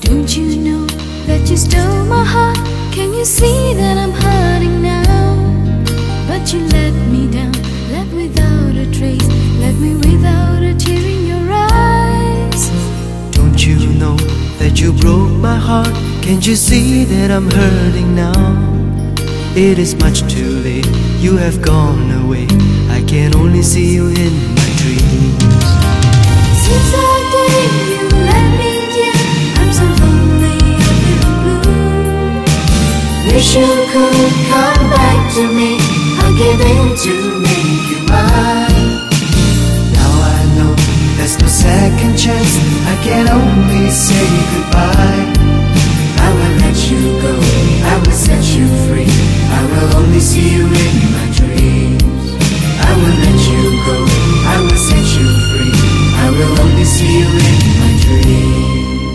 Don't you know that you stole my heart? Can you see that I'm hurting now? But you let me down, left without a trace, left me without a tear in your eyes. Don't you know that you broke my heart? Can't you see that I'm hurting now? It is much too late, you have gone away. I can only see you in my dreams. Since the day you let me, dear, I'm so lonely, I feel blue. Wish you could come back to me. I'll give in to make you mine. Now I know there's no second chance, I can only say goodbye. I will let you go, I will set you free. I will only see you in my dreams. I will let you go, I will set you free. I will only see you in my dreams.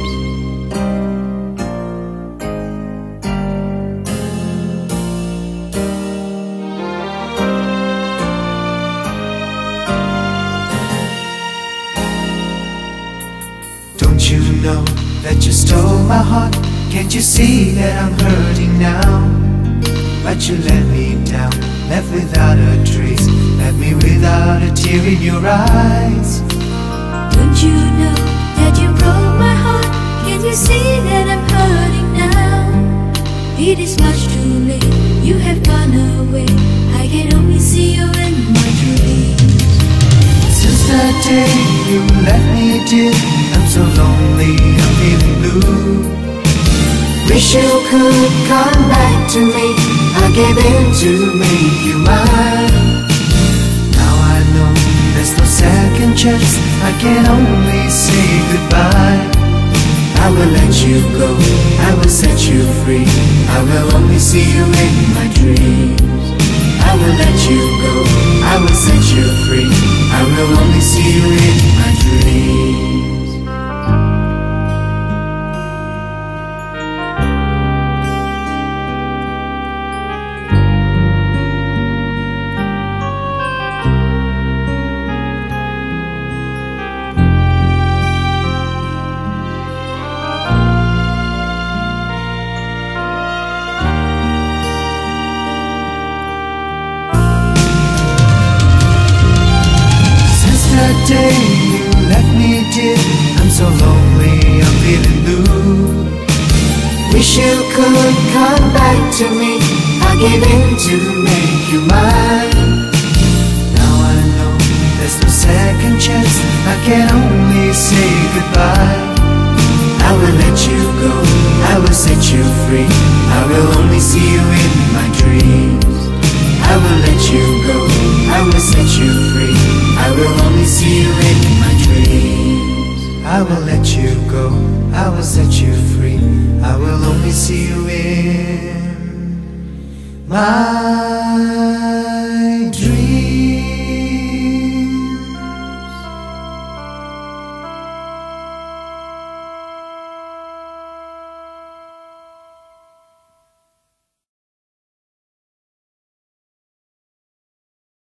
Don't you know that you stole my heart? Can't you see that I'm hurting now? But you let me down, left without a trace, left me without a tear in your eyes. Don't you know that you broke my heart? Can't you see that I'm hurting now? It is much too late, you have gone away. I can only see you in my dreams. Since that day you left me, dear, I'm so lonely, I'm feeling blue. Wish you could come back to me. I gave in to make you mine. Now I know there's no second chance, I can only say goodbye. I will let you go, I will set you free. I will only see you in my dreams. I will let you go, I will set you free. I will only see you in my dreams. That day you left me, dear, I'm so lonely, I'm feeling blue. Wish you could come back to me. I gave in to make you mine. Now I know there's no second chance, I can only say goodbye. I will let you go, I will set you free. I will only see you in my dreams. I will let you go, I will set you free. I will only see you in my dreams. I will let you go, I will set you free. I will only see you in my